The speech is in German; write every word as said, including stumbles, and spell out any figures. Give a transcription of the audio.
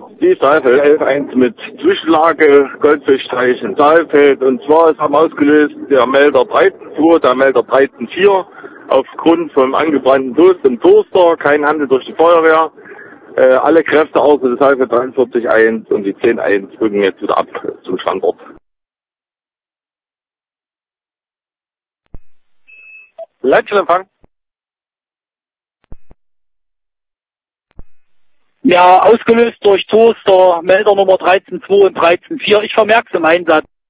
Die Saalfeld elf eins mit Zwischenlage, Goldfischteich in Saalfeld. Und zwar ist haben ausgelöst der Melder dreizehn zwei, der Melder dreizehn vier. Aufgrund vom angebrannten Toast im Toaster, kein Handel durch die Feuerwehr. Äh, alle Kräfte außer des Saalfeld dreiundvierzig eins und die zehn eins rücken jetzt wieder ab zum Standort. Leitstellempfang. Ja, ausgelöst durch Toaster, Melder Nummer dreizehn zwei und dreizehn vier. Ich vermerke es im Einsatz.